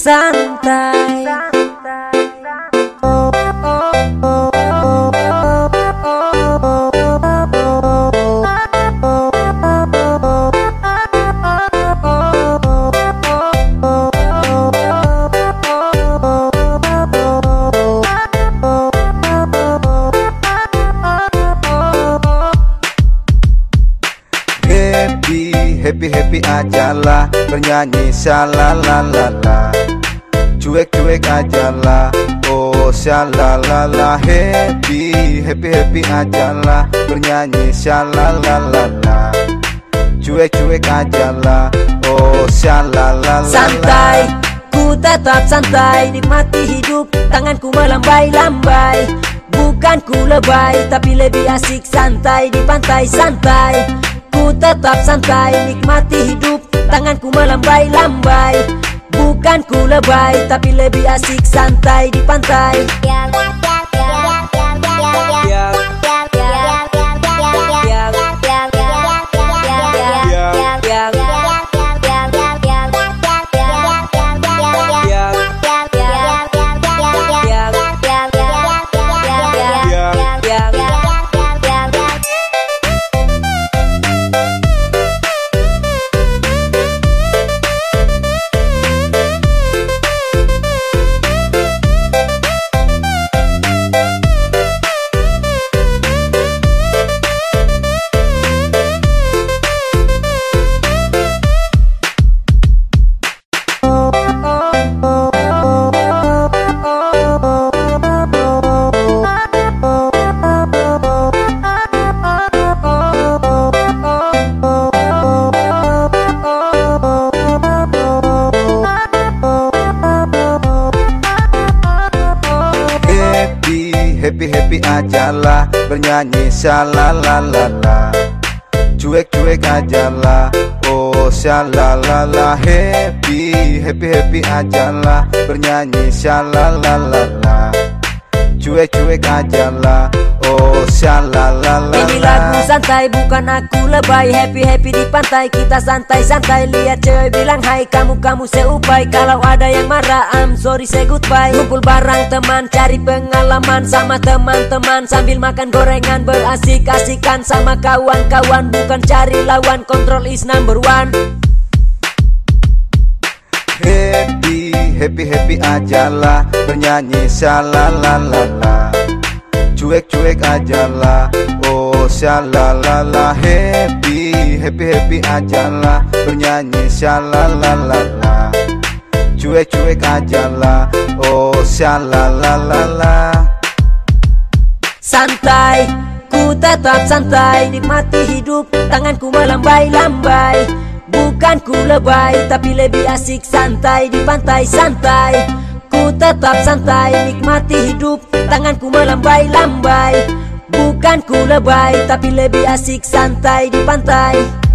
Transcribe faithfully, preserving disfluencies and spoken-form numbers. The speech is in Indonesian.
santai. Happy happy ajalah, bernyanyi shalalalala. Cuek cuek ajalah, oh shalalala. Happy happy happy ajalah, bernyanyi shalalalala. Cuek cuek ajalah, oh shalalala. Santai, ku tetap santai, nikmati hidup, tanganku melambai-lambai. Bukan ku lebay, tapi lebih asik santai di pantai santai. Ku tetap santai, nikmati hidup, tanganku melambai-lambai. Bukan ku lebay, tapi lebih asik santai di pantai. Happy happy ajalah, bernyanyi shalalalala. Cuek cuek ajalah, oh shalalala. Happy happy happy ajalah, bernyanyi shalalalala. Cuek cuek ajalah, oh shalalala. Ini lagu santai, bukan aku lebay. Happy happy di pantai, kita santai santai. Lihat cewek bilang hai, kamu kamu seupai. Kalau ada yang marah, I'm sorry say goodbye. Kumpul bareng teman, cari pengalaman sama teman-teman, sambil makan gorengan, berasik-asikan sama kawan-kawan. Bukan cari lawan, control is number one. Happy happy happy ajalah, bernyanyi shalalalala. Cuek cuek ajalah, oh shalalala. Happy happy happy ajalah, bernyanyi shalalalala. Cuek cuek ajalah, oh shalalala. Santai, ku tetap santai, nikmati hidup, tanganku melambai-lambai. Bukan ku lebay, tapi lebih asik santai di pantai santai. Ku tetap santai, nikmati hidup, tanganku melambai-lambai. Bukan ku lebay, tapi lebih asik santai di pantai.